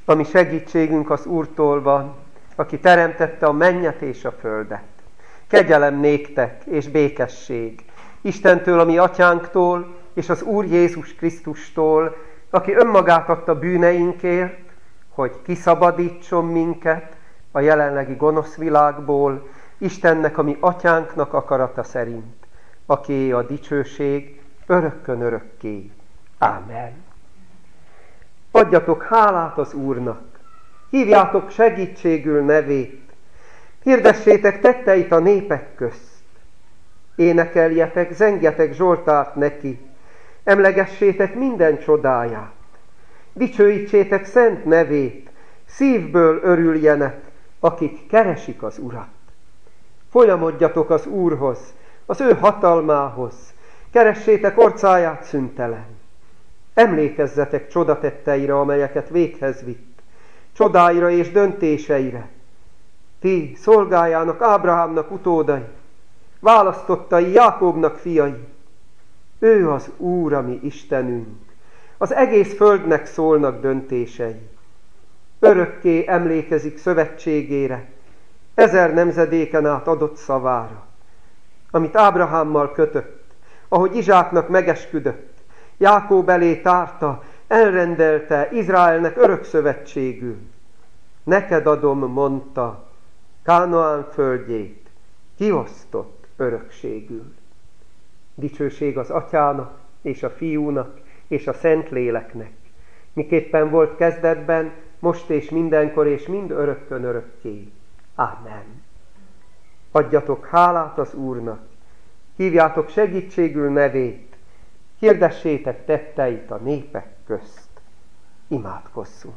A mi segítségünk az Úrtól van, aki teremtette a mennyet és a földet. Kegyelem néktek és békesség Istentől, a mi atyánktól, és az Úr Jézus Krisztustól, aki önmagát adta bűneinkért, hogy kiszabadítson minket a jelenlegi gonosz világból, Istennek, a mi atyánknak akarata szerint, akié a dicsőség örökkön örökké. Ámen. Adjatok hálát az Úrnak, hívjátok segítségül nevét, hirdessétek tetteit a népek közt, énekeljetek, zengjetek zsoltárt neki, emlegessétek minden csodáját, dicsőítsétek szent nevét, szívből örüljenek, akik keresik az Urat. Folyamodjatok az Úrhoz, az ő hatalmához, keressétek orcáját szüntelen. Emlékezzetek csodatetteire, amelyeket véghez vitt, csodáira és döntéseire. Ti, szolgájának, Ábrahámnak utódai, választottai, Jákóbnak fiai. Ő az Úr, a mi Istenünk. Az egész földnek szólnak döntései. Örökké emlékezik szövetségére, 1000 nemzedéken át adott szavára, amit Ábrahámmal kötött, ahogy Izsáknak megesküdött, Jákób elé tárta, elrendelte Izraelnek örökszövetségül. Neked adom, mondta, Kánaán földjét, kiosztott örökségül. Dicsőség az Atyának, és a Fiúnak, és a Szentléleknek, miképpen volt kezdetben, most és mindenkor, és mind örökkön örökké. Ámen. Adjatok hálát az Úrnak, hívjátok segítségül nevét, hirdessétek tetteit a népek közt. Imádkozzunk.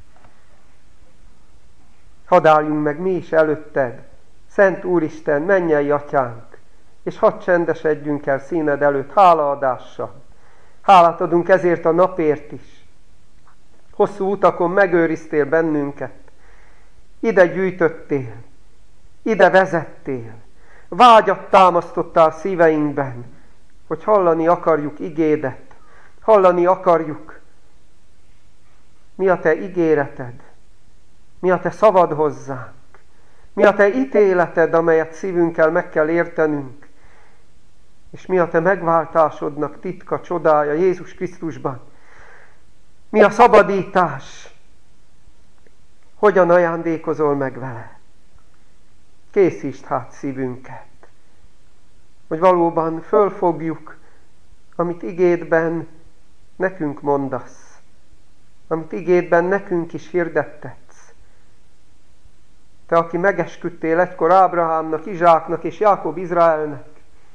Hadd álljunk meg mi is előtted, Szent Úristen, mennyei Atyánk, és hadd csendesedjünk el színed előtt hálaadással. Hálát adunk ezért a napért is. Hosszú utakon megőriztél bennünket. Ide gyűjtöttél, ide vezettél, vágyat támasztottál szíveinkben, hogy hallani akarjuk igédet, hallani akarjuk, mi a te ígéreted, mi a te szavad hozzánk, mi a te ítéleted, amelyet szívünkkel meg kell értenünk, és mi a te megváltásodnak titka, csodája Jézus Krisztusban. Mi a szabadítás, hogyan ajándékozol meg vele. Készítsd hát szívünket, hogy valóban fölfogjuk, amit igédben nekünk mondasz, amit igédben nekünk is hirdettetsz. Te, aki megesküdtél egykor Ábrahámnak, Izsáknak és Jákob Izraelnek,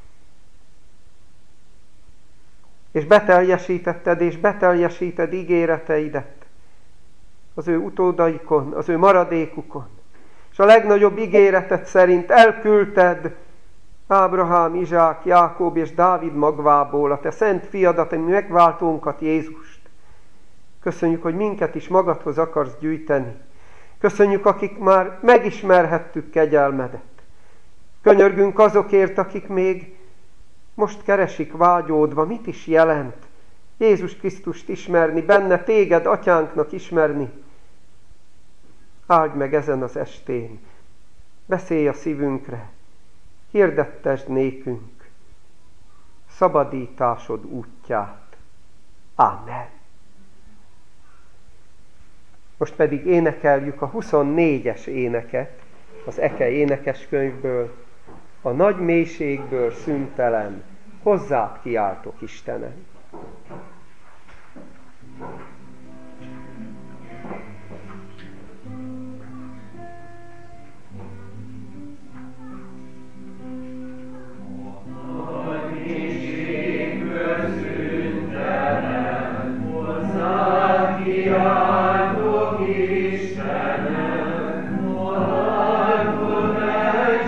és beteljesítetted és beteljesíted ígéreteidet az ő utódaikon, az ő maradékukon. És a legnagyobb ígéretet szerint elküldted Ábrahám, Izsák, Jákob és Dávid magvából a te szent fiadat, a mi megváltónkat, Jézust. Köszönjük, hogy minket is magadhoz akarsz gyűjteni. Köszönjük, akik már megismerhettük kegyelmedet. Könyörgünk azokért, akik még most keresik vágyódva, mit is jelent Jézus Krisztust ismerni, benne téged, Atyánknak ismerni. Áldj meg ezen az estén, beszélj a szívünkre, hirdettesd nékünk szabadításod útját. Ámen. Most pedig énekeljük a 24-es éneket az Eke énekeskönyvből, a nagy mélységből szüntelen, hozzád kiáltok, Istenem.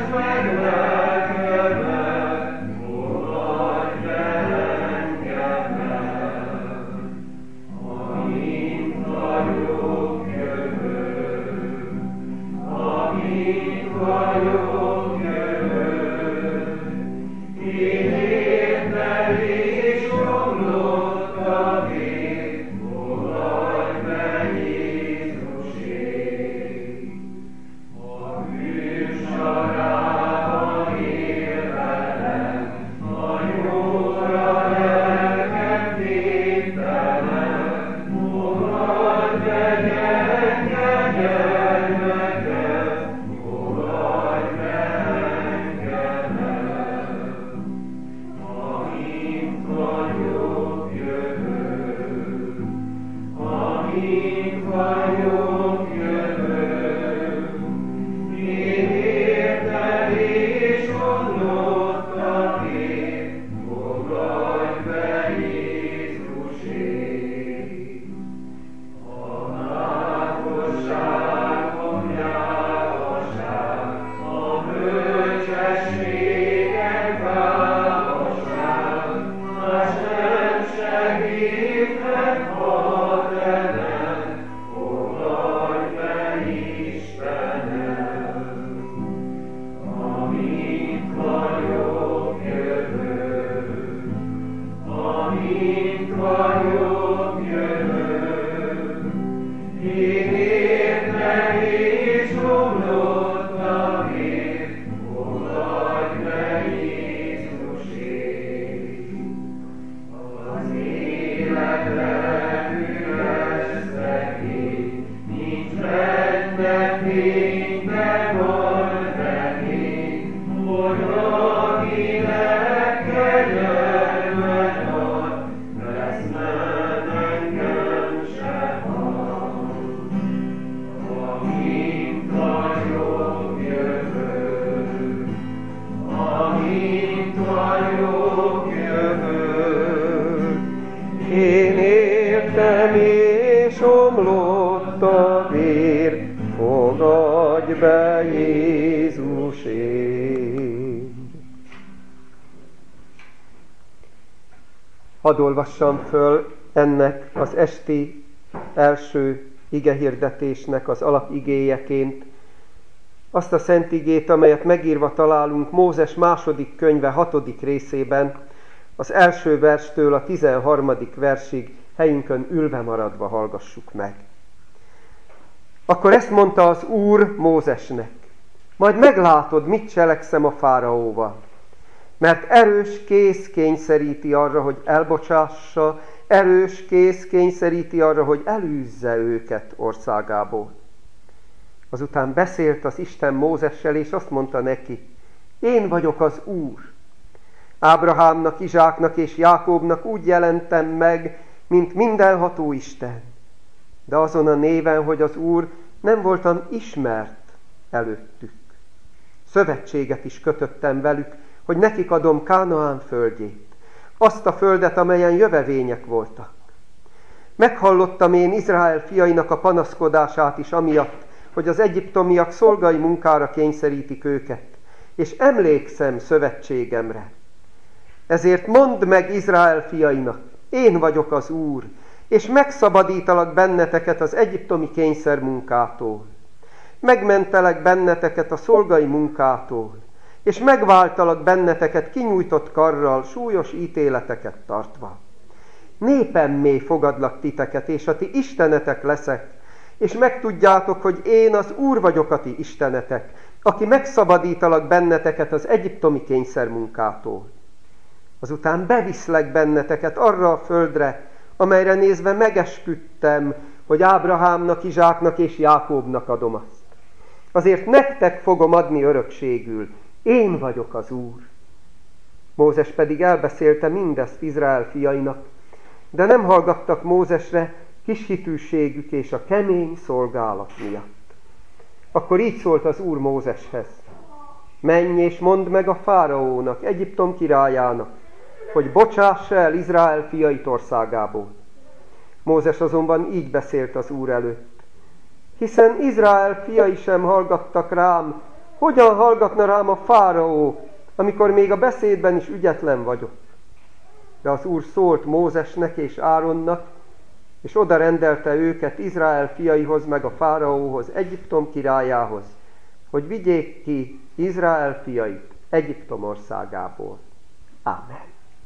Yeah. Én értem és omlott a vér, fogadj be Jézusért. Hadd olvassam föl ennek az esti első igehirdetésnek az alapigéjeként azt a szent igét, amelyet megírva találunk Mózes második könyve 6. részében, az első verstől a 13. versig helyünkön ülve maradva hallgassuk meg. Akkor ezt mondta az Úr Mózesnek: majd meglátod, mit cselekszem a fáraóval, mert erős kéz kényszeríti arra, hogy elbocsássa, erős kéz kényszeríti arra, hogy elűzze őket országából. Azután beszélt az Isten Mózessel, és azt mondta neki: én vagyok az Úr. Ábrahámnak, Izsáknak és Jákóbnak úgy jelentem meg, mint mindenható Isten. De azon a néven, hogy az Úr, nem voltam ismert előttük. Szövetséget is kötöttem velük, hogy nekik adom Kánaán földjét, azt a földet, amelyen jövevények voltak. Meghallottam én Izrael fiainak a panaszkodását is amiatt, hogy az egyiptomiak szolgai munkára kényszerítik őket, és emlékszem szövetségemre. Ezért mondd meg Izrael fiainak: én vagyok az Úr, és megszabadítalak benneteket az egyiptomi kényszermunkától. Megmentelek benneteket a szolgai munkától, és megváltalak benneteket kinyújtott karral, súlyos ítéleteket tartva. Népemmé fogadlak titeket, és a ti istenetek leszek, és megtudjátok, hogy én az Úr vagyok a ti istenetek, aki megszabadítalak benneteket az egyiptomi kényszermunkától. Azután beviszlek benneteket arra a földre, amelyre nézve megesküdtem, hogy Ábrahámnak, Izsáknak és Jákóbnak adom azt. Azért nektek fogom adni örökségül, én vagyok az Úr. Mózes pedig elbeszélte mindezt Izrael fiainak, de nem hallgattak Mózesre kis hitűségük és a kemény szolgálat miatt. Akkor így szólt az Úr Mózeshez: menj és mondd meg a fáraónak, Egyiptom királyának, hogy bocsássa el Izrael fiait országából. Mózes azonban így beszélt az Úr előtt: hiszen Izrael fiai sem hallgattak rám, hogyan hallgatna rám a fáraó, amikor még a beszédben is ügyetlen vagyok? De az Úr szólt Mózesnek és Áronnak, és oda rendelte őket Izrael fiaihoz meg a fáraóhoz, Egyiptom királyához, hogy vigyék ki Izrael fiait Egyiptom országából. Ámen.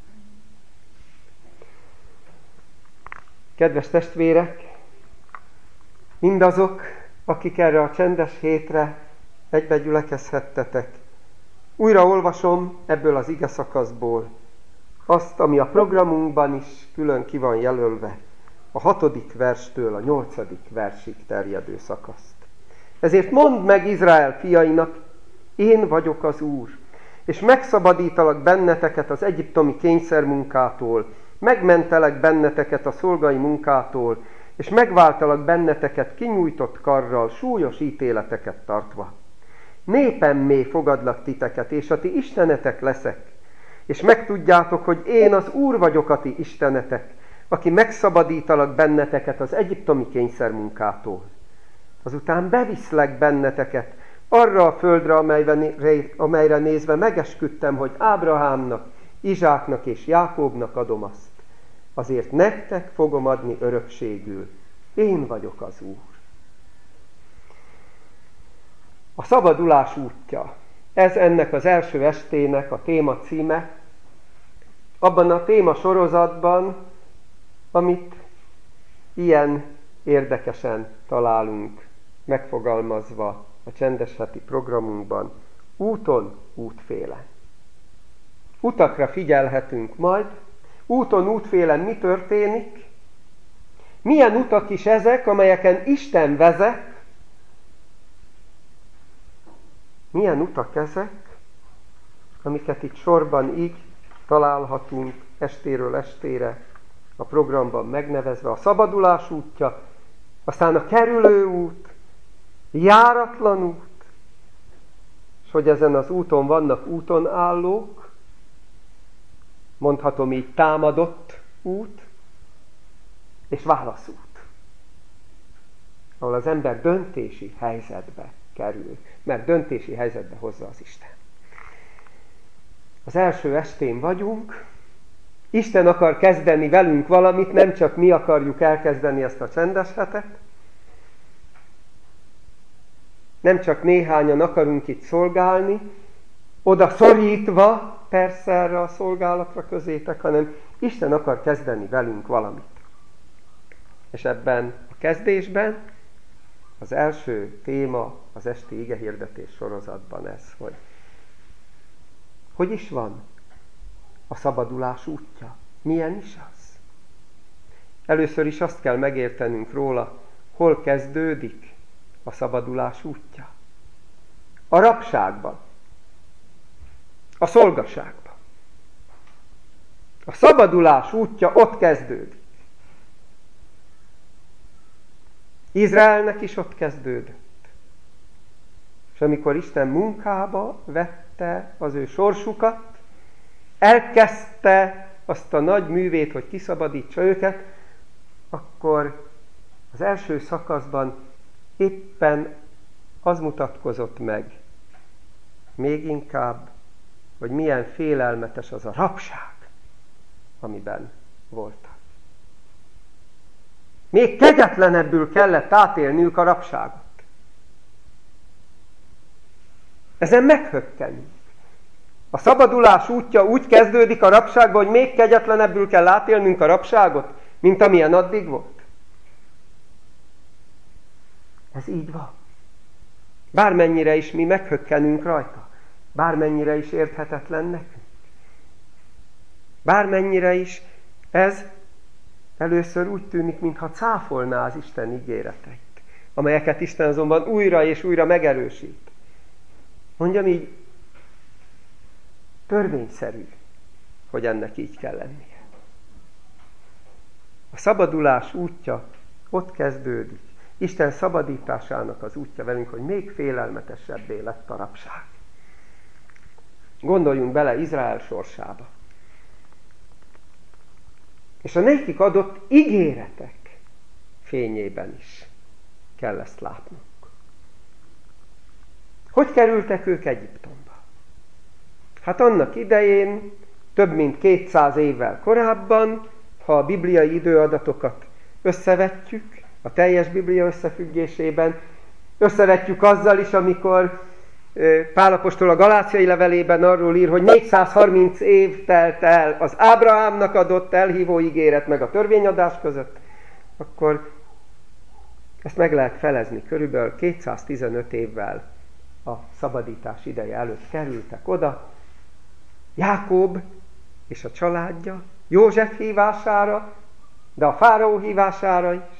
Kedves testvérek, mindazok, akik erre a csendes hétre egybe gyülekezhettetek, újra olvasom ebből az ige szakaszból azt, ami a programunkban is külön ki van jelölve, a 6. verstől a 8. versig terjedő szakaszt. Ezért mondd meg Izrael fiainak: én vagyok az Úr, és megszabadítalak benneteket az egyiptomi kényszermunkától, megmentelek benneteket a szolgai munkától, és megváltalak benneteket kinyújtott karral, súlyos ítéleteket tartva. Népemmé fogadlak titeket, és a ti istenetek leszek, és megtudjátok, hogy én az Úr vagyok a ti istenetek, aki megszabadítalak benneteket az egyiptomi kényszermunkától. Azután beviszlek benneteket arra a földre, amelyre nézve megesküdtem, hogy Ábrahámnak, Izsáknak és Jákóbnak adom azt. Azért nektek fogom adni örökségül. Én vagyok az Úr. A szabadulás útja. Ez ennek az első estének a téma címe. Abban a téma sorozatban, amit ilyen érdekesen találunk megfogalmazva a csendes heti programunkban. Úton, útfélen. Utakra figyelhetünk majd. Úton, útfélen mi történik? Milyen utak is ezek, amelyeken Isten vezet? Milyen utak ezek, amiket itt sorban így találhatunk estéről estére a programban megnevezve? A szabadulás útja, aztán a kerülő út, járatlan út, és hogy ezen az úton vannak úton állók, mondhatom így támadott út, és válaszút, ahol az ember döntési helyzetbe kerül, mert döntési helyzetbe hozza az Isten. Az első estén vagyunk, Isten akar kezdeni velünk valamit, nem csak mi akarjuk elkezdeni ezt a csendes hetet, nem csak néhányan akarunk itt szolgálni, oda szorítva persze erre a szolgálatra közétek, hanem Isten akar kezdeni velünk valamit. És ebben a kezdésben az első téma az esti igehirdetés sorozatban ez, hogy is van a szabadulás útja? Milyen is az? Először is azt kell megértenünk róla, hol kezdődik a szabadulás útja. A rabságban. A szolgaságban. A szabadulás útja ott kezdődik. Izraelnek is ott kezdődött. És amikor Isten munkába vette az ő sorsukat, elkezdte azt a nagy művét, hogy kiszabadítsa őket, akkor az első szakaszban éppen az mutatkozott meg, még inkább, hogy milyen félelmetes az a rabság, amiben voltak. Még kegyetlenebbül kellett átélniük a rabságot. Ezen meghökkenünk. A szabadulás útja úgy kezdődik a rabságban, hogy még kegyetlenebbül kell átélnünk a rabságot, mint amilyen addig volt. Ez így van. Bármennyire is mi meghökkenünk rajta, bármennyire is érthetetlen nekünk. Bármennyire is ez először úgy tűnik, mintha cáfolná az Isten ígéreteit, amelyeket Isten azonban újra és újra megerősít. Mondjam így, törvényszerű, hogy ennek így kell lennie. A szabadulás útja ott kezdődik. Isten szabadításának az útja velünk, hogy még félelmetesebbé lett a rabság. Gondoljunk bele Izrael sorsába. És a nekik adott ígéretek fényében is kell ezt látnunk. Hogy kerültek ők Egyiptomba? Hát annak idején, több mint 200 évvel korábban, ha a bibliai időadatokat összevetjük, a teljes Biblia összefüggésében, összevetjük azzal is, amikor Pál apostol a Galáciai levelében arról ír, hogy 430 év telt el az Ábrahámnak adott elhívó ígéret meg a törvényadás között, akkor ezt meg lehet felezni. Körülbelül 215 évvel a szabadítás ideje előtt kerültek oda Jákob és a családja, József hívására, de a fáraó hívására is.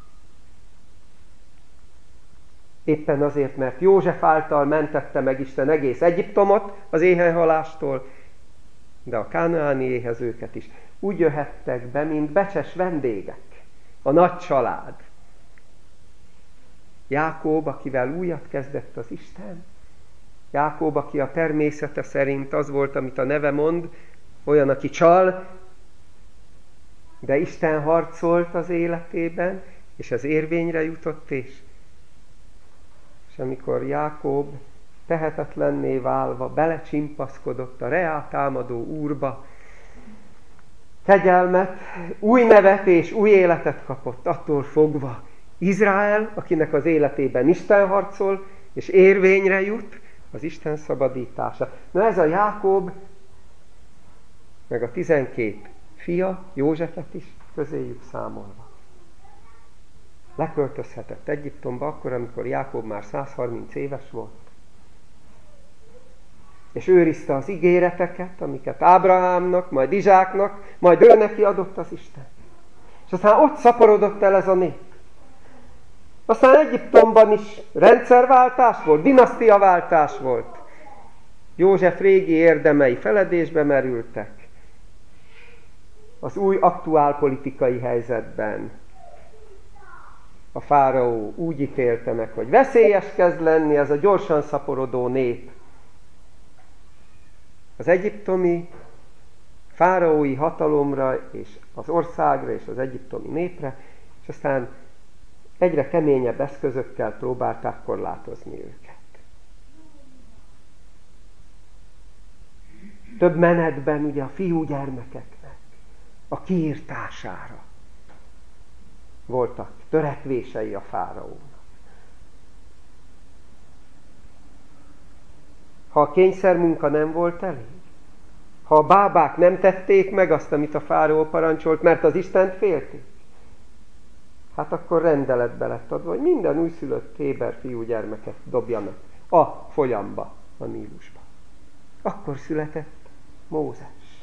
Éppen azért, mert József által mentette meg Isten egész Egyiptomot az éhennhalástól, de a kánaániéhez őket is úgy jöhettek be, mint becses vendégek. a nagy család. Jákob, akivel újat kezdett az Isten. Jákob, aki a természete szerint az volt, amit a neve mond, olyan, aki csal, de Isten harcolt az életében, és ez érvényre jutott, és amikor Jákob tehetetlenné válva belecsimpaszkodott a reátámadó Úrba, kegyelmet, új nevet és új életet kapott, attól fogva Izrael, akinek az életében Isten harcol, és érvényre jut, az Isten szabadítása. Na ez a Jákob, meg a 12 fia, Józsefet is közéjük számolva. Leköltözhetett Egyiptomba akkor, amikor Jákob már 130 éves volt. És őrizte az ígéreteket, amiket Ábrahámnak, majd Izsáknak, majd ő neki adott az Isten. És aztán ott szaporodott el ez a nép. Aztán Egyiptomban is rendszerváltás volt, dinasztiaváltás volt. József régi érdemei feledésbe merültek. Az új aktuál politikai helyzetben a fáraó úgy ítélte meg, hogy veszélyes kezd lenni ez a gyorsan szaporodó nép. Az egyiptomi fáraói hatalomra, és az országra, és az egyiptomi népre, és aztán egyre keményebb eszközökkel próbálták korlátozni őket. Több menetben ugye a fiúgyermekeknek a kiirtására voltak törekvései a fáraónak. Ha a kényszermunka nem volt elég, ha a bábák nem tették meg azt, amit a fáraó parancsolt, mert az Istent félték, hát akkor rendeletbe lett adva, hogy minden újszülött héber fiúgyermeket dobjanak a folyamba, a Nílusba. Akkor született Mózes.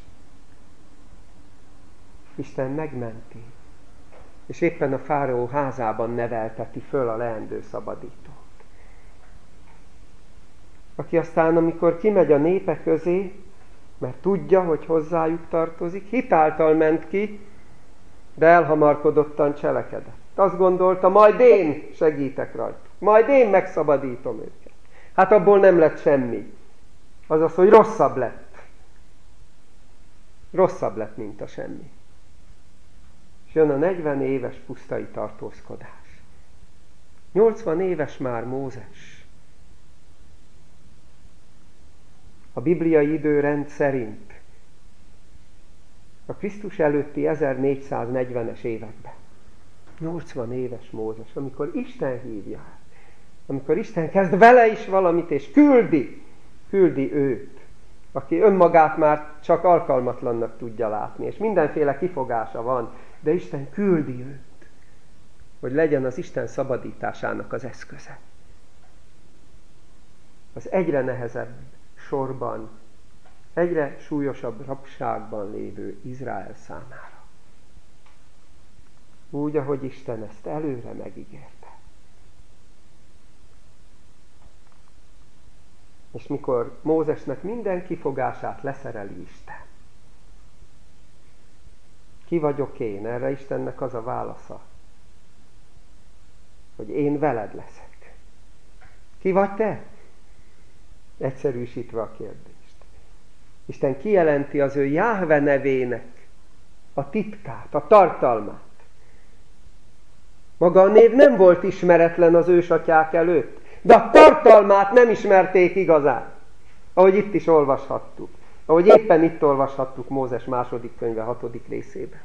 Isten megmenti, és éppen a fáraó házában nevelteti föl a leendő szabadítót. Aki aztán, amikor kimegy a népe közé, mert tudja, hogy hozzájuk tartozik, hitáltal ment ki, de elhamarkodottan cselekedett. Azt gondolta, majd én segítek rajtuk, majd én megszabadítom őket. Hát abból nem lett semmi. Azaz, hogy rosszabb lett. Rosszabb lett, mint a semmi. És jön a 40 éves pusztai tartózkodás. 80 éves már Mózes. A bibliai időrend szerint a Krisztus előtti 1440-es években 80 éves Mózes, amikor Isten hívja, amikor Isten kezd vele is valamit, és küldi őt, aki önmagát már csak alkalmatlannak tudja látni, és mindenféle kifogása van, de Isten küldi őt, hogy legyen az Isten szabadításának az eszköze. Az egyre nehezebb sorban, egyre súlyosabb rabságban lévő Izrael számára. Úgy, ahogy Isten ezt előre megígérte. És mikor Mózesnek minden kifogását leszereli Isten. Ki vagyok én? Erre Istennek az a válasza, hogy én veled leszek. Ki vagy te? Egyszerűsítve a kérdést. Isten kijelenti az ő Jáhve nevének a titkát, a tartalmát. Maga a név nem volt ismeretlen az ősatyák előtt, de a tartalmát nem ismerték igazán. Ahogy itt is olvashattuk. Ahogy éppen itt olvashattuk Mózes 2. könyve 6. részében.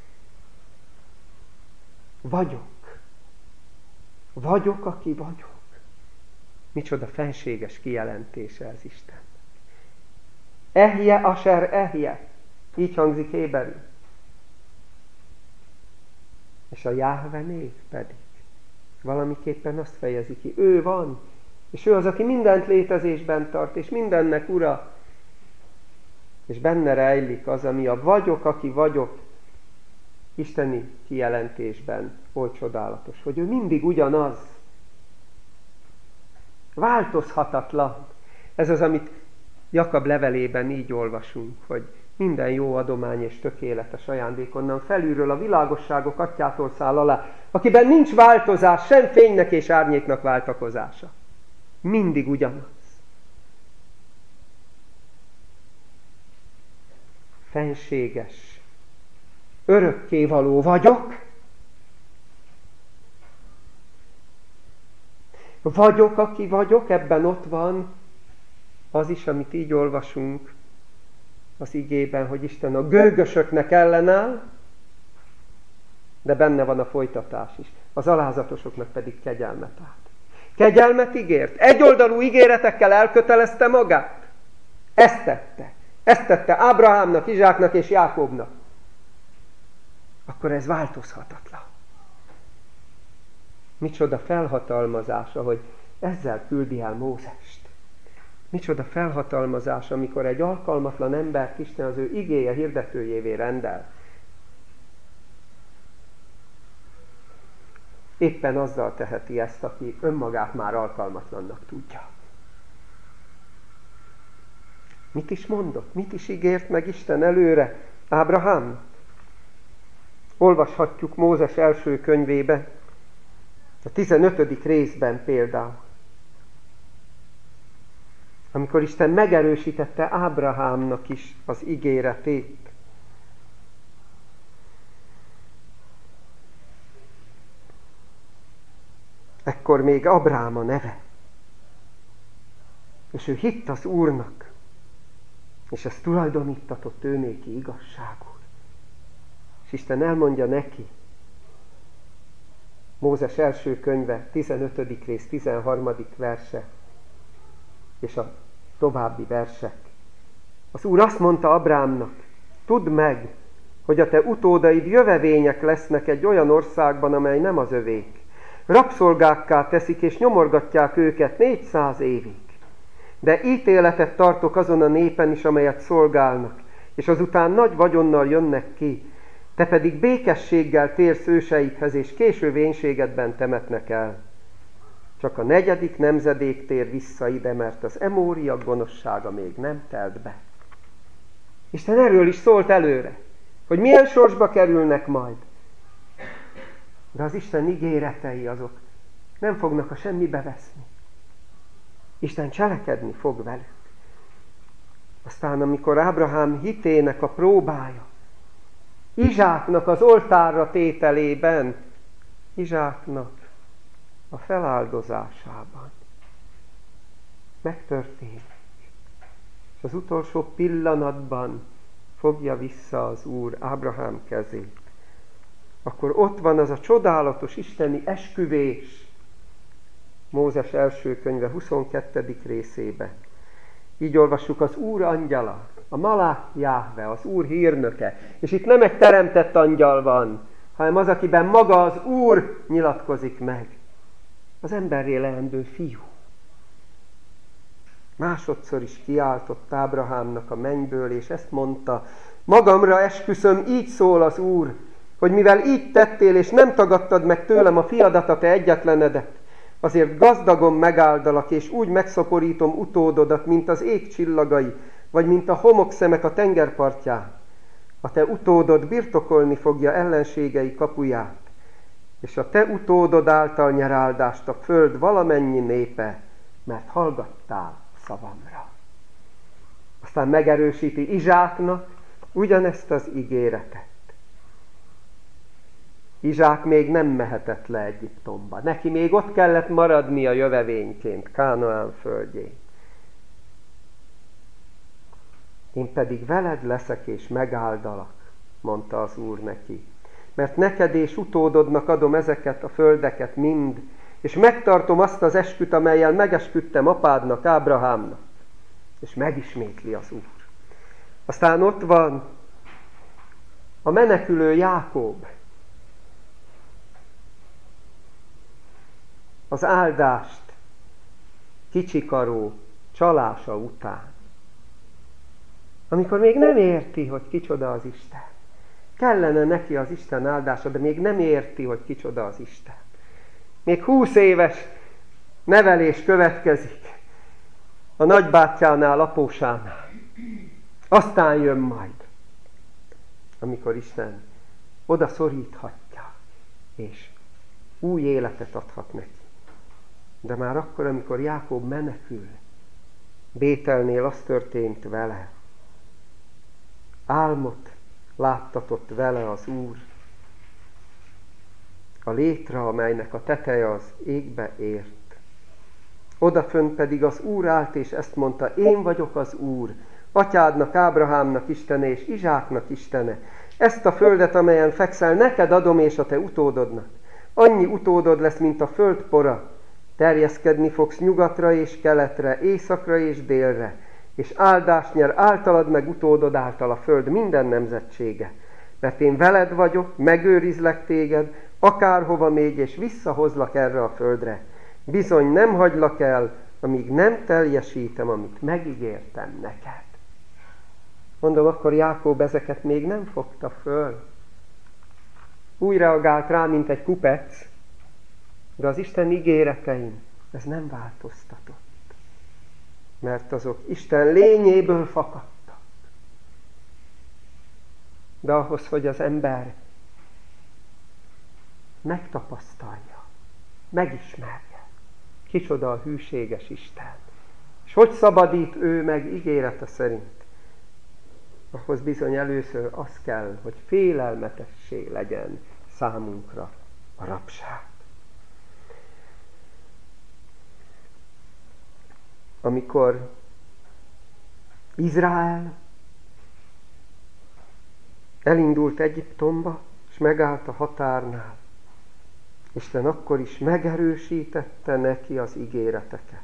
Vagyok. Vagyok, aki vagyok. Micsoda fenséges kijelentése ez Isten. Ehje asher ehje. Így hangzik héberül. És a Jáhve név pedig valamiképpen azt fejezi ki. Ő van. És ő az, aki mindent létezésben tart, és mindennek ura. És benne rejlik az, ami a vagyok, aki vagyok isteni kijelentésben oly csodálatos, hogy ő mindig ugyanaz. Változhatatlan. Ez az, amit Jakab levelében így olvasunk, hogy Minden jó adomány és tökéletes ajándék onnan felülről a világosságok atyától száll alá, akiben nincs változás, sem fénynek és árnyéknak váltakozása. Mindig ugyanaz. Fenséges, örökkévaló vagyok. Vagyok, aki vagyok, ebben ott van az is, amit így olvasunk az igében, hogy Isten a gőgösöknek ellenáll, de benne van a folytatás is. Az alázatosoknak pedig kegyelmet ad. Kegyelmet ígért. Egyoldalú ígéretekkel elkötelezte magát. Ezt tette. Ezt tette Ábrahámnak, Izsáknak és Jákobnak. Akkor ez változhatatlan. Micsoda felhatalmazása, hogy ezzel küldi el Mózest. Micsoda felhatalmazás, amikor egy alkalmatlan embert Isten az ő igéje hirdetőjévé rendel. Éppen azzal teheti ezt, aki önmagát már alkalmatlannak tudja. Mit is mondott? Mit is ígért meg Isten előre Ábrahámnak? Olvashatjuk Mózes első könyvében, a 15. részben például. Amikor Isten megerősítette Ábrahámnak is az ígéretét. Ekkor még Abrám a neve. És ő hitt az Úrnak. És ezt tulajdonítatott ő néki igazságul. És Isten elmondja neki, Mózes első könyve, 15. rész, 13. verse, és a további versek. Az Úr azt mondta Abrámnak, tudd meg, hogy a te utódaid jövevények lesznek egy olyan országban, amely nem az övék. Rabszolgákká teszik és nyomorgatják őket 400 évig. De ítéletet tartok azon a népen is, amelyet szolgálnak, és azután nagy vagyonnal jönnek ki, te pedig békességgel térsz őseidhez, és késő vénségedben temetnek el. Csak a 4. nemzedék tér vissza ide, mert az emóriak gonoszsága még nem telt be. Isten erről is szólt előre, hogy milyen sorsba kerülnek majd. De az Isten ígéretei azok nem fognak a semmibe veszni. Isten cselekedni fog velük. Aztán, amikor Ábrahám hitének a próbája, Izsáknak az oltárra tételében, Izsáknak a feláldozásában megtörténik. És az utolsó pillanatban fogja vissza az Úr Ábrahám kezét. Akkor ott van az a csodálatos isteni esküvés, Mózes első könyve 22. részében. Így olvassuk, az Úr angyala, a Malák Jáhve, az Úr hírnöke. És itt nem egy teremtett angyal van, hanem az, akiben maga az Úr nyilatkozik meg. Az emberré leendő fiú. Másodszor is kiáltott Ábrahámnak a mennyből, és ezt mondta, magamra esküszöm, így szól az Úr, hogy mivel így tettél, és nem tagadtad meg tőlem a fiadat, a te egyetlenedet, azért gazdagon megáldalak, és úgy megszaporítom utódodat, mint az ég csillagai, vagy mint a homokszemek a tengerpartján. A te utódod birtokolni fogja ellenségei kapuját, és a te utódod által nyer áldást a föld valamennyi népe, mert hallgattál szavamra. Aztán megerősíti Izsáknak ugyanezt az ígéretet. Izsák még nem mehetett le Egyiptomba. Neki még ott kellett maradnia jövevényként Kánaán földjén. Én pedig veled leszek és megáldalak, mondta az Úr neki. Mert neked és utódodnak adom ezeket a földeket mind, és megtartom azt az esküt, amellyel megesküdtem apádnak, Ábrahámnak. És megismétli az Úr. Aztán ott van a menekülő Jákob. Az áldást kicsikaró csalása után. Amikor még nem érti, hogy kicsoda az Isten. Kellene neki az Isten áldása, de még nem érti, hogy kicsoda az Isten. Még 20 éves nevelés következik a nagybátyjánál, apósánál. Aztán jön majd amikor Isten oda szoríthatja, és új életet adhat neki. De már akkor, amikor Jákob menekül, Bételnél az történt vele. Álmot láttatott vele az Úr. A létre, amelynek a teteje az égbe ért. Odafönt pedig az Úr állt, és ezt mondta: én vagyok az Úr, atyádnak, Ábrahámnak Istene és Izsáknak Istene. Ezt a földet, amelyen fekszel, neked adom és a te utódodnak. Annyi utódod lesz, mint a föld pora. Terjeszkedni fogsz nyugatra és keletre, északra és délre, és áldást nyer általad meg utódod által a föld minden nemzetsége. Mert én veled vagyok, megőrizlek téged, akárhova mégy, és visszahozlak erre a földre. Bizony nem hagylak el, amíg nem teljesítem, amit megígértem neked. Mondom, akkor Jákob ezeket még nem fogta föl. Úgy reagált rá, mint egy kupec, de az Isten ígéretein ez nem változtatott. Mert azok Isten lényéből fakadtak. De ahhoz, hogy az ember megtapasztalja, megismerje, kicsoda a hűséges Isten, és hogy szabadít ő meg ígérete szerint, ahhoz bizony először az kell, hogy félelmetessé legyen számunkra a rabság. Amikor Izrael elindult Egyiptomba, és megállt a határnál, Isten akkor is megerősítette neki az ígéreteket.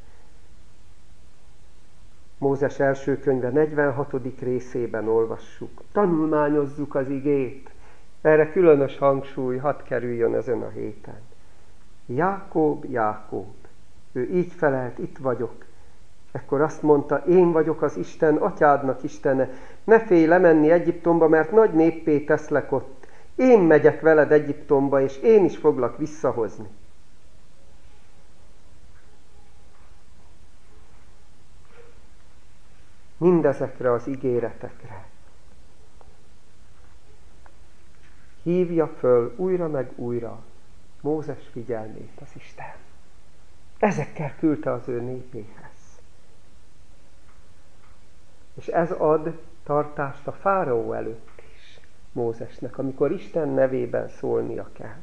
Mózes első könyve 46. részében olvassuk. Tanulmányozzuk az igét. Erre különös hangsúly hadd kerüljön ezen a héten. Jákob, Jákob. Ő így felelt: itt vagyok. Ekkor azt mondta: én vagyok az Isten, atyádnak Istene. Ne félj lemenni Egyiptomba, mert nagy néppé teszlek ott. Én megyek veled Egyiptomba, és én is foglak visszahozni. Mindezekre az ígéretekre hívja föl újra meg újra Mózes figyelmét az Isten. Ezekkel küldte az ő népéhez. És ez ad tartást a fáraó előtt is Mózesnek, amikor Isten nevében szólnia kell.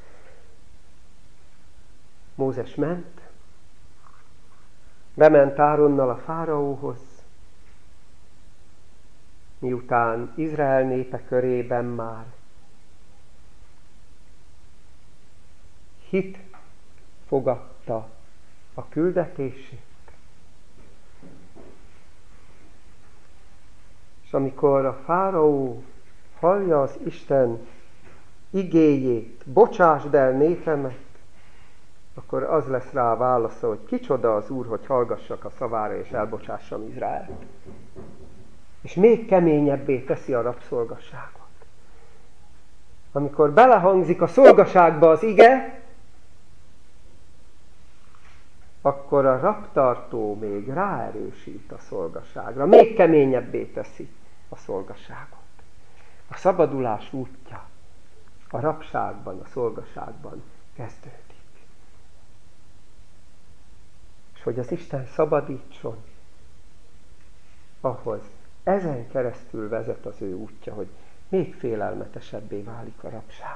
Mózes ment, bement Áronnal a fáraóhoz, miután Izrael népe körében már hit fogadta a küldetését. És amikor a fáraó hallja az Isten igéjét, bocsásd el népemet, akkor az lesz rá a válasza, hogy kicsoda az Úr, hogy hallgassak a szavára és elbocsássam Izraelt. És még keményebbé teszi a rabszolgaságot. Amikor belehangzik a szolgaságba az ige, akkor a rabtartó még ráerősít a szolgaságra, még keményebbé teszi a szolgaságot. A szabadulás útja a rabságban, a szolgaságban kezdődik. És hogy az Isten szabadítson, ahhoz ezen keresztül vezet az ő útja, hogy még félelmetesebbé válik a rabság.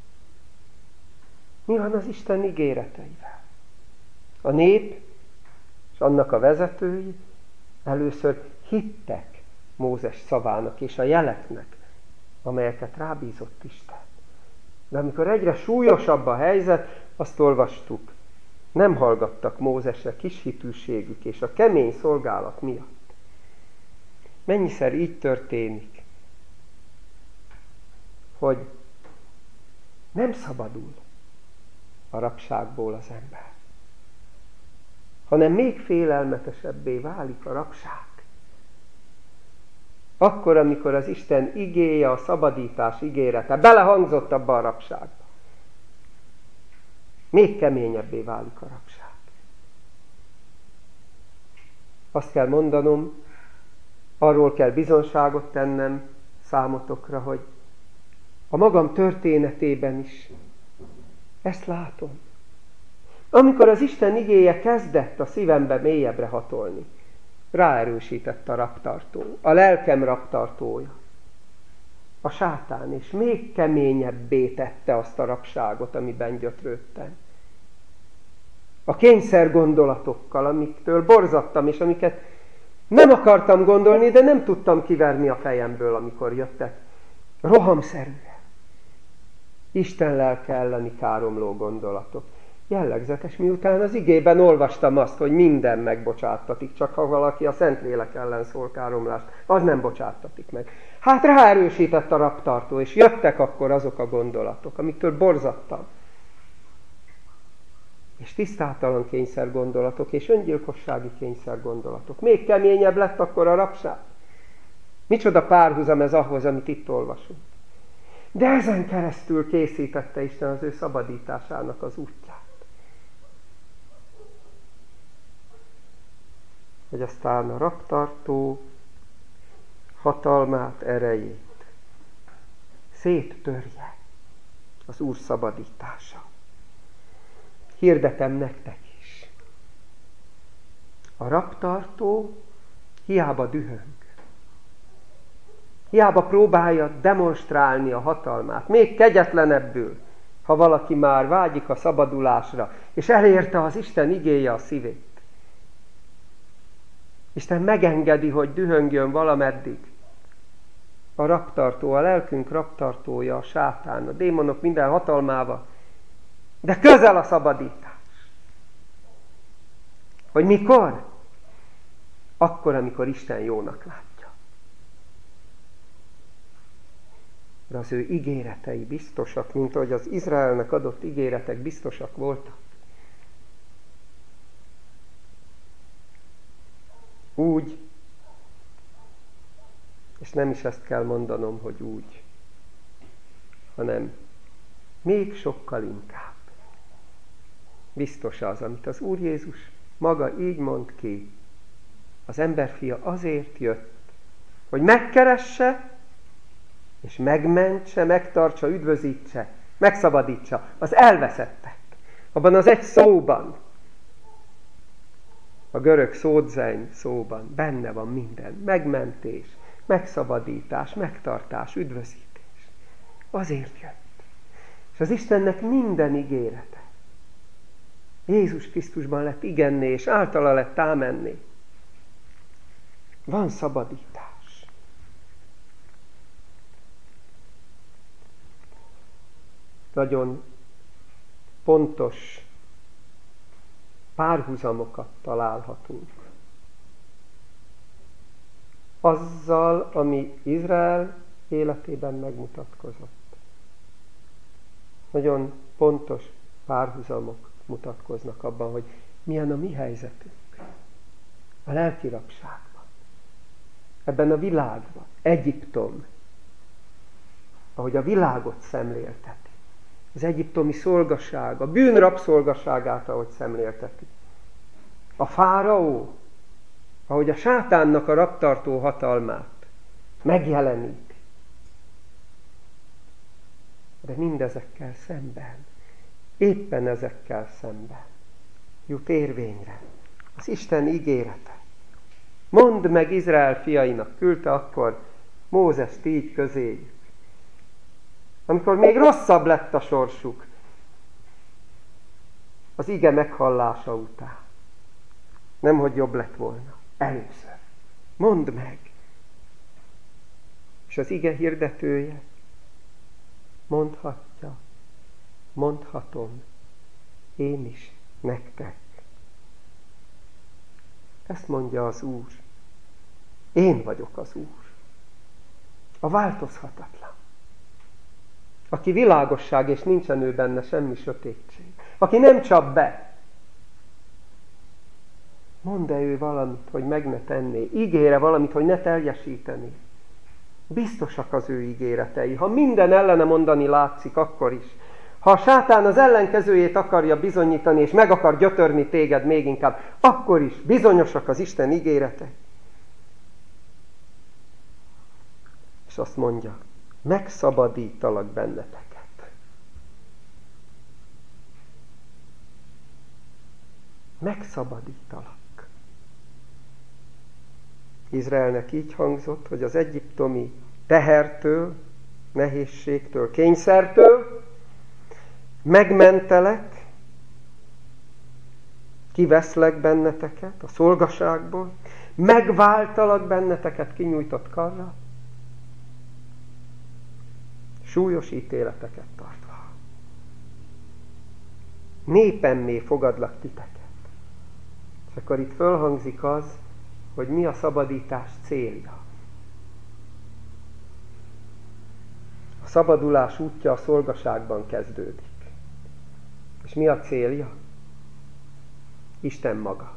Mi van az Isten ígéreteivel? A nép és annak a vezetői először hittek Mózes szavának és a jeleknek, amelyeket rábízott Isten. De amikor egyre súlyosabb a helyzet, azt olvastuk, nem hallgattak Mózesre kis hitűségük és a kemény szolgálat miatt. Mennyiszer így történik, hogy nem szabadul a rabságból az ember, hanem még félelmetesebbé válik a rabság. Akkor, amikor az Isten igéje, a szabadítás ígérete belehangzott abba a rabságba, még keményebbé válik a rabság. Azt kell mondanom, arról kell bizonságot tennem számotokra, hogy a magam történetében is ezt látom. Amikor az Isten igéje kezdett a szívembe mélyebbre hatolni, ráerősített a rabtartó, a lelkem rabtartója, a sátán, és még keményebbé tette azt a rabságot, amiben gyötrődtem. A kényszer gondolatokkal, amiktől borzadtam, és amiket nem akartam gondolni, de nem tudtam kiverni a fejemből, amikor jöttek. Rohamszerűen. Isten lelke elleni káromló gondolatok. Jellegzetes, miután az igében olvastam azt, hogy minden megbocsáttatik, csak ha valaki a Szentlélek ellen szól káromlást, az nem bocsáttatik meg. Hát ráerősített a rabtartó, és jöttek akkor azok a gondolatok, amiktől borzadtam. És tisztátalan kényszer gondolatok, és öngyilkossági kényszer gondolatok. Még keményebb lett akkor a rabság. Micsoda párhuzam ez ahhoz, amit itt olvasunk. De ezen keresztül készítette Isten az ő szabadításának az útját. Hogy aztán a rabtartó hatalmát, erejét széttörje az Úr szabadítása. Hirdetem nektek is. A rabtartó hiába dühöng. Hiába próbálja demonstrálni a hatalmát. Még kegyetlenebbül, ha valaki már vágyik a szabadulásra, és elérte az Isten igéje a szívét. Isten megengedi, hogy dühöngjön valameddig. A rabtartó, a lelkünk rabtartója, a sátán, a démonok minden hatalmával. De közel a szabadítás. Hogy mikor? Akkor, amikor Isten jónak látja. De az ő ígéretei biztosak, mint ahogy az Izraelnek adott ígéretek biztosak voltak. Úgy, és nem is ezt kell mondanom, hogy úgy, hanem még sokkal inkább. Biztos az, amit az Úr Jézus maga így mond ki. Az emberfia azért jött, hogy megkeresse, és megmentse, megtartsa, üdvözítse, megszabadítsa az elveszettek. Abban az egy szóban, a görög szódzein szóban benne van minden. Megmentés, megszabadítás, megtartás, üdvözítés. Azért jött. És az Istennek minden ígérete Jézus Krisztusban lett igenné, és általa lett ámenné. Van szabadítás. Nagyon pontos párhuzamokat találhatunk. Azzal, ami Izrael életében megmutatkozott. Nagyon pontos párhuzamok mutatkoznak abban, hogy milyen a mi helyzetünk. A lelki rabságban. Ebben a világban. Egyiptom. Ahogy a világot szemlélteti. Az egyiptomi szolgaság, a bűn rabszolgaságát, ahogy szemlélteti. A fáraó, ahogy a sátánnak a rabtartó hatalmát megjelenít. De mindezekkel szemben, éppen ezekkel szemben jut érvényre az Isten ígérete. Mondd meg Izrael fiainak, küldte akkor Mózest így közéjük. Amikor még rosszabb lett a sorsuk, az ige meghallása után. Nemhogy jobb lett volna. Először. Mondd meg. És az ige hirdetője mondhatja, mondhatom én is nektek. Ezt mondja az Úr. Én vagyok az Úr. A változhatatlan. Aki világosság, és nincsen ő benne semmi sötétség. Aki nem csap be. Mondd-e ő valamit, hogy meg ne tenné? Ígére valamit, hogy ne teljesítené? Biztosak az ő ígéretei. Ha minden ellene mondani látszik, akkor is. Ha a sátán az ellenkezőjét akarja bizonyítani, és meg akar gyötörni téged még inkább, akkor is bizonyosak az Isten ígéretei. És azt mondja, megszabadítalak benneteket. Megszabadítalak. Izraelnek így hangzott, hogy az egyiptomi tehertől, nehézségtől, kényszertől megmentelek, kiveszlek benneteket a szolgaságból, megváltalak benneteket kinyújtott karra, súlyos ítéleteket tartva. Népemmé fogadlak titeket. És akkor itt fölhangzik az, hogy mi a szabadítás célja. A szabadulás útja a szolgaságban kezdődik. És mi a célja? Isten maga.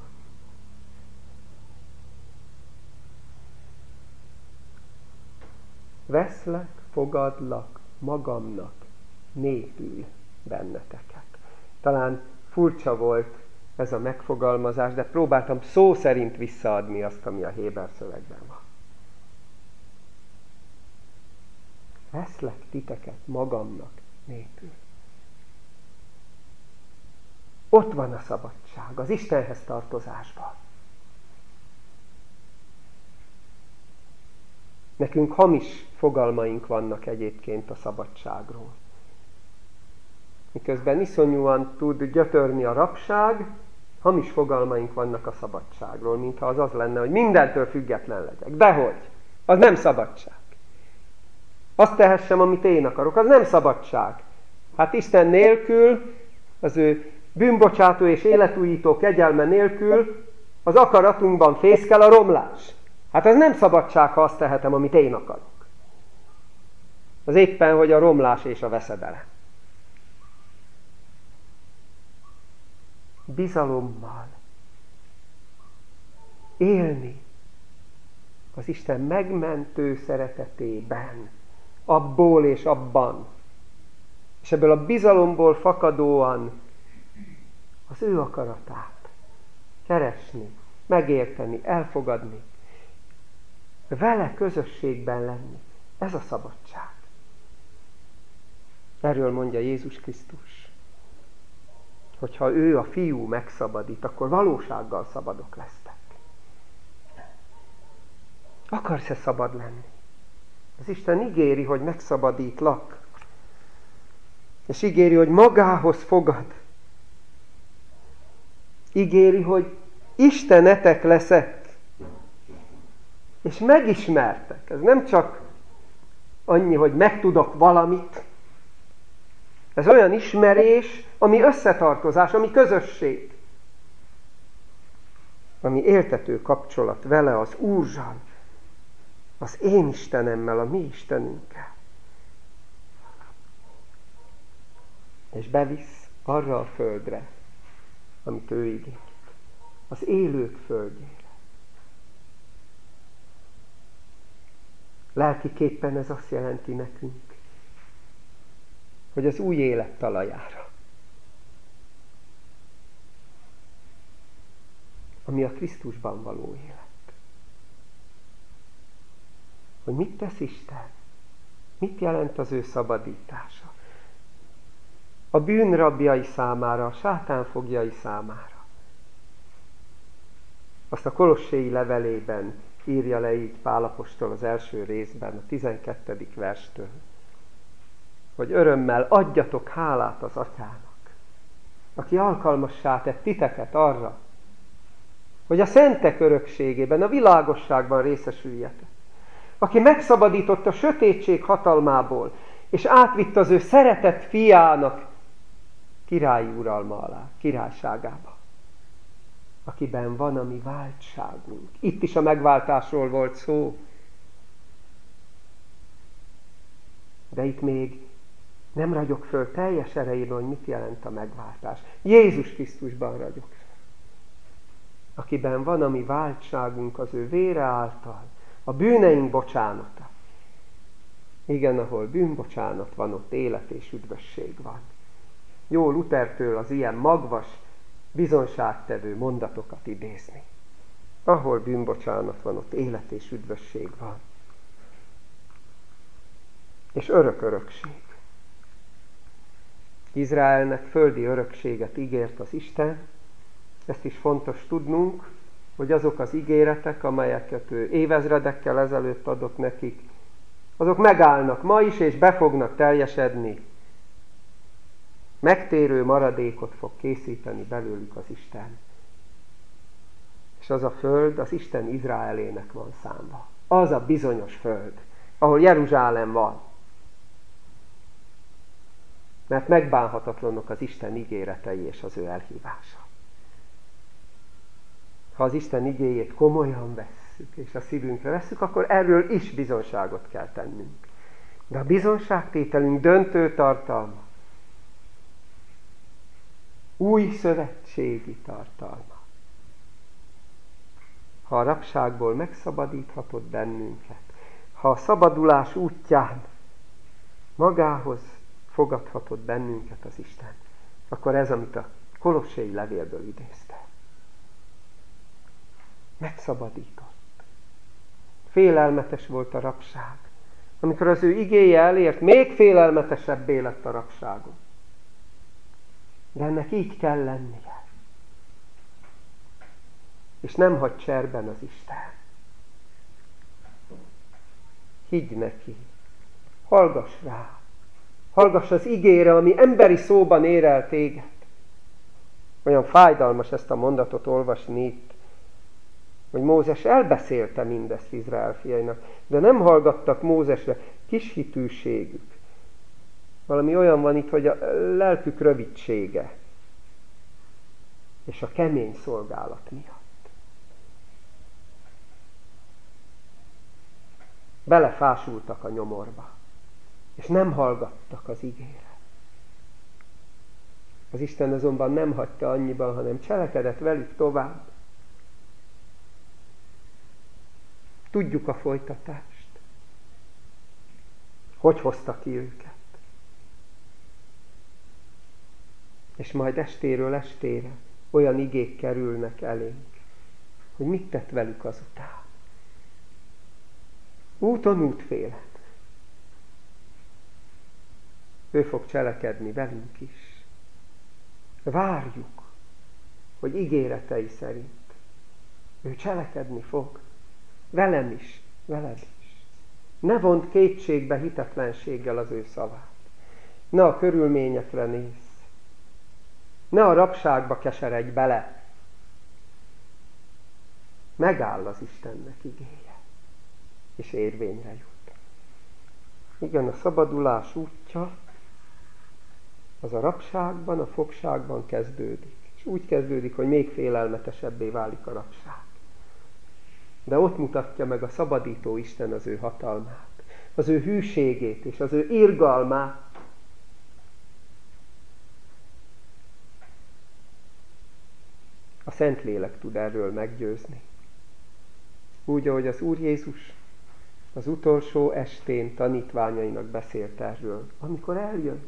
Veszlek, fogadlak magamnak népül benneteket. Talán furcsa volt ez a megfogalmazás, de próbáltam szó szerint visszaadni azt, ami a héber szövegben van. Veszlek titeket magamnak népül. Ott van a szabadság, az Istenhez tartozásban. Nekünk hamis fogalmaink vannak egyébként a szabadságról. Miközben iszonyúan tud gyötörni a rabság, hamis fogalmaink vannak a szabadságról, mintha az lenne, hogy mindentől független legyek. Dehogy! Az nem szabadság. Azt tehessem, amit én akarok, az nem szabadság. Hát Isten nélkül, az ő bűnbocsátó és életújító kegyelme nélkül az akaratunkban fészkel a romlás. Hát ez nem szabadság, ha azt tehetem, amit én akarok. Az éppen, hogy a romlás és a veszedelem. Bizalommal élni az Isten megmentő szeretetében, abból és abban, és ebből a bizalomból fakadóan az ő akaratát keresni, megérteni, elfogadni, vele közösségben lenni. Ez a szabadság. Erről mondja Jézus Krisztus, hogyha ő a fiú megszabadít, akkor valósággal szabadok lesztek. Akarsz-e szabad lenni? Az Isten ígéri, hogy megszabadítlak. És ígéri, hogy magához fogad. Ígéri, hogy Istenetek leszek. És megismertek. Ez nem csak annyi, hogy megtudok valamit. Ez olyan ismerés, ami összetartozás, ami közösség. Ami éltető kapcsolat vele, az Úrral, az én Istenemmel, a mi Istenünkkel. És bevisz arra a földre, amit ő ígért. Az élők földjére. Lelkiképpen ez azt jelenti nekünk, hogy az új élet talajára, ami a Krisztusban való élet. Hogy mit tesz Isten? Mit jelent az ő szabadítása? A bűn rabjai számára, a sátán foglyai számára. Azt a Kolossei levelében írja le így Pál apostol az első részben, a 12. verstől, hogy örömmel adjatok hálát az Atyának, aki alkalmassá tett titeket arra, hogy a szentek örökségében, a világosságban részesüljetek. Aki megszabadított a sötétség hatalmából, és átvitt az ő szeretett fiának királyi uralma alá, királyságába. Akiben van a mi váltságunk. Itt is a megváltásról volt szó. De itt még nem ragyog föl teljes erejében, hogy mit jelent a megváltás. Jézus Krisztusban ragyog föl. Akiben van a mi váltságunk az ő vére által, a bűneink bocsánata. Igen, ahol bűnbocsánat van, ott élet és üdvösség van. Jó Luthertől az ilyen magvas, bizonságtevő mondatokat idézni. Ahol bűnbocsánat van, ott élet és üdvösség van. és örök-örökség. Izraelnek földi örökséget ígért az Isten, ezt is fontos tudnunk, hogy azok az ígéretek, amelyeket ő évezredekkel ezelőtt adott nekik, azok megállnak ma is, és be fognak teljesedni. Megtérő maradékot fog készíteni belőlük az Isten. És az a föld az Isten Izraelének van számva. Az a bizonyos föld, ahol Jeruzsálem van. Mert megbánhatatlanok az Isten ígéretei és az ő elhívása. Ha az Isten igéjét komolyan vesszük, és a szívünkre vesszük, akkor erről is bizonságot kell tennünk. De a bizonságtételünk döntő tartalma, új szövetségi tartalma. Ha a rabságból megszabadíthatott bennünket, ha a szabadulás útján magához fogadhatott bennünket az Isten, akkor ez, amit a Kolossai levélből idézte. Megszabadított. Félelmetes volt a rabság. Amikor az ő igéje elért, még félelmetesebbé lett a rabságon. De ennek így kell lennie. És nem hagy cserben az Isten. Higgy neki. Hallgass rá. Hallgass az igére, ami emberi szóban ér el téged. Olyan fájdalmas ezt a mondatot olvasni itt, hogy Mózes elbeszélte mindezt Izrael fiainak, de nem hallgattak Mózesre. Kis hitűségük. Valami olyan van itt, hogy a lelkük rövidsége és a kemény szolgálat miatt. Belefásultak a nyomorba, és nem hallgattak az igére. Az Isten azonban nem hagyta annyiban, hanem cselekedett velük tovább. Tudjuk a folytatást. Hogy hozta ki őket. És majd estéről estére olyan igék kerülnek elénk, hogy mit tett velük azután. Úton útfélet. Ő fog cselekedni velünk is. Várjuk, hogy ígéretei szerint ő cselekedni fog. Velem is, veled is. Ne vond kétségbe hitetlenséggel az ő szavát. Ne a körülményekre nézz. Ne a rabságba keseredj bele. Megáll az Istennek igéje, és érvényre jut. Igen, a szabadulás útja az a rabságban, a fogságban kezdődik. És úgy kezdődik, hogy még félelmetesebbé válik a rabság. De ott mutatja meg a szabadító Isten az ő hatalmát, az ő hűségét és az ő irgalmát. A Szentlélek tud erről meggyőzni. Úgy, ahogy az Úr Jézus az utolsó estén tanítványainak beszélt erről. Amikor eljön,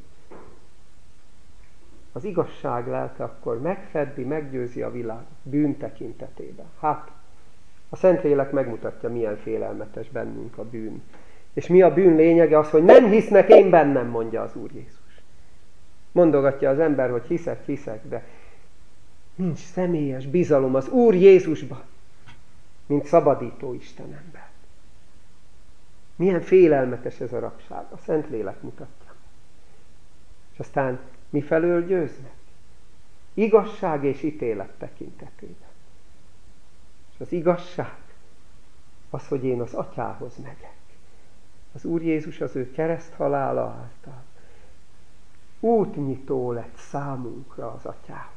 az igazság lelke akkor megfeddi, meggyőzi a világ bűn tekintetében. Hát, a Szentlélek megmutatja, milyen félelmetes bennünk a bűn. És mi a bűn lényege? Az, hogy nem hisznek én bennem, mondja az Úr Jézus. Mondogatja az ember, hogy hiszek, de nincs személyes bizalom az Úr Jézusban, mint szabadító Istenemben. Milyen félelmetes ez a rabság. A Szentlélek mutatja. És aztán mifelől győznek? Igazság és ítélet tekintetében. És az igazság az, hogy én az Atyához megyek. Az Úr Jézus az ő kereszthalála által útnyitó lett számunkra az Atyához.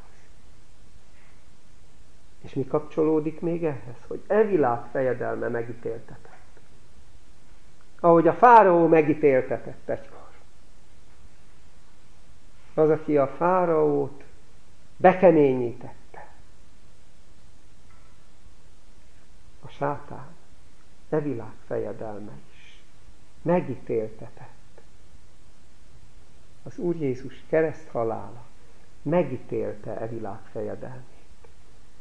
És mi kapcsolódik még ehhez? Hogy e világ fejedelme megítéltetett. Ahogy a fáraó megítéltetett egykor. Az, aki a fáraót bekeményítette. A sátán, e világ fejedelme is megítéltetett. Az Úr Jézus kereszthalála megítélte e világ fejedelmét.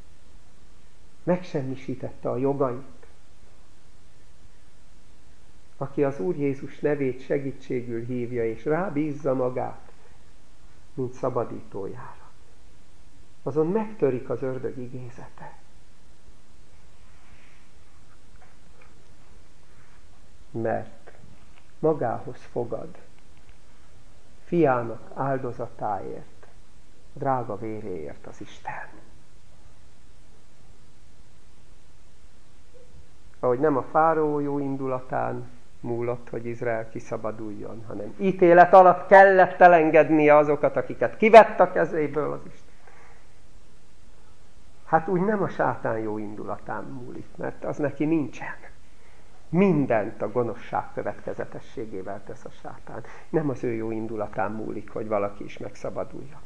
Megsemmisítette a jogait. aki az Úr Jézus nevét segítségül hívja, és rábízza magát, mint szabadítójára, azon megtörik az ördög igézete. Mert magához fogad fiának áldozatáért, drága véréért az Isten. Ahogy nem a fáraó jó indulatán múlott, hogy Izrael kiszabaduljon, hanem ítélet alatt kellett elengednie azokat, akiket kivett a kezéből az Isten. Hát úgy nem a sátán jó indulatán múlik, mert az neki nincsen. Mindent a gonoszság következetességével tesz a sátán. Nem az ő jó indulatán múlik, hogy valaki is megszabaduljon.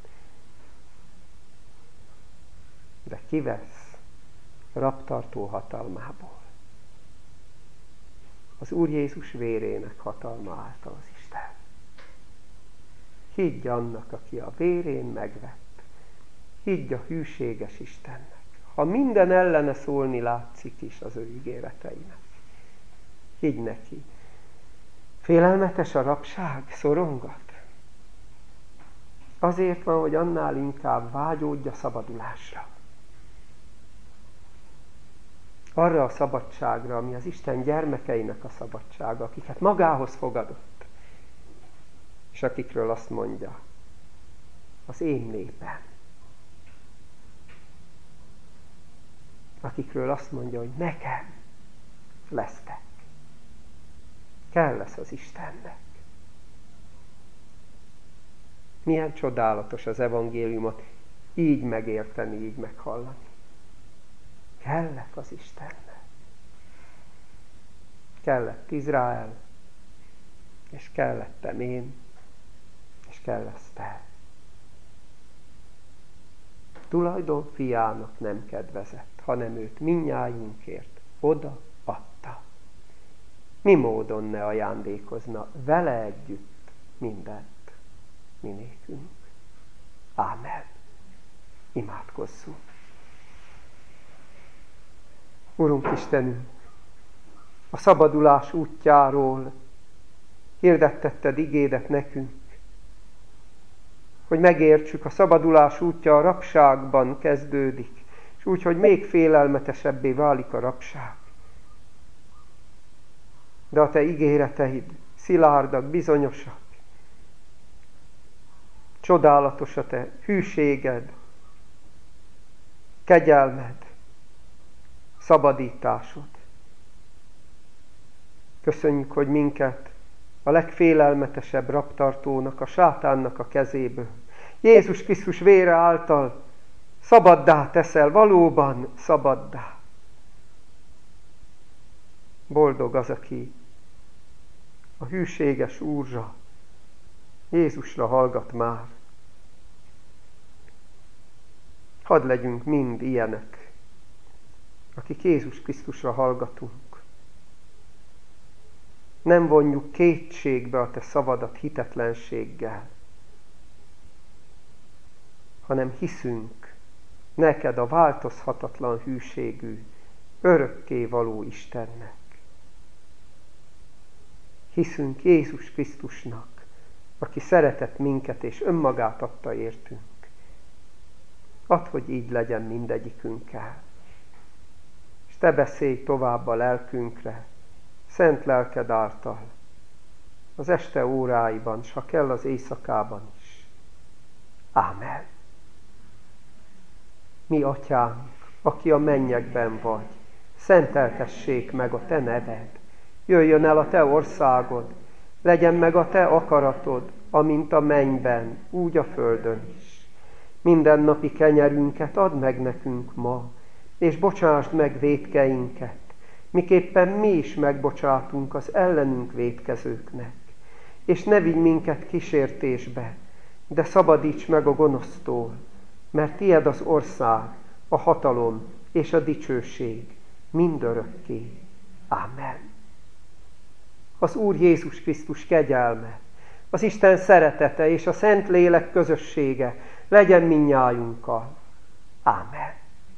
De kivesz rabtartó hatalmából. Az Úr Jézus vérének hatalma által az Isten. Higgy annak, aki a vérén megvett. Higgy a hűséges Istennek. Ha minden ellene szólni látszik is az ő ígéreteinek. Higgy neki. Félelmetes a rabság, szorongat. Azért van, hogy annál inkább vágyódj a szabadulásra. Arra a szabadságra, ami az Isten gyermekeinek a szabadsága, akiket magához fogadott, és akikről azt mondja, az én népem. Akikről azt mondja, hogy nekem lesztek. Kell lesz az Istennek. Milyen csodálatos az evangéliumot így megérteni, így meghallani. Kellek az Istennek. Kellett Izrael, és kellettem én, és kell lesz te. Tulajdon fiának nem kedvezett, hanem őt mindnyájunkért oda adta. Mi módon ne ajándékozna vele együtt mindent mi nékünk. Ámen. Imádkozzunk. Urunk Istenünk, a szabadulás útjáról hirdettetted igédet nekünk, hogy megértsük, a szabadulás útja a rabságban kezdődik, és úgy, hogy még félelmetesebbé válik a rabság. De a te ígéreteid szilárdak, bizonyosak, csodálatos a te hűséged, kegyelmed, szabadításod. Köszönjük, hogy minket a legfélelmetesebb rabtartónak, a sátánnak a kezéből Jézus Krisztus vére által szabaddá teszel, valóban szabaddá. Boldog az, aki a hűséges Úrra, Jézusra hallgat már. Hadd legyünk mind ilyenek, akik Jézus Krisztusra hallgatunk. Nem vonjuk kétségbe a te szavadat hitetlenséggel, hanem hiszünk neked a változhatatlan hűségű, örökké való Istennek. Hiszünk Jézus Krisztusnak, aki szeretett minket és önmagát adta értünk. Add, hogy így legyen mindegyikünkkel. És te beszélj tovább a lelkünkre, szent lelked által, az este óráiban, s ha kell az éjszakában is. Ámen. Mi atyánk, aki a mennyekben vagy, szenteltessék meg a te neved. Jöjjön el a te országod, legyen meg a te akaratod, amint a mennyben, úgy a földön is. Mindennapi kenyerünket add meg nekünk ma, és bocsásd meg vétkeinket, miképpen mi is megbocsátunk az ellenünk vétkezőknek. És ne vigy minket kísértésbe, de szabadíts meg a gonosztól, mert tied az ország, a hatalom és a dicsőség mindörökké. Ámen. Az Úr Jézus Krisztus kegyelme, az Isten szeretete és a Szent Lélek közössége legyen mindnyájunkkal. Ámen.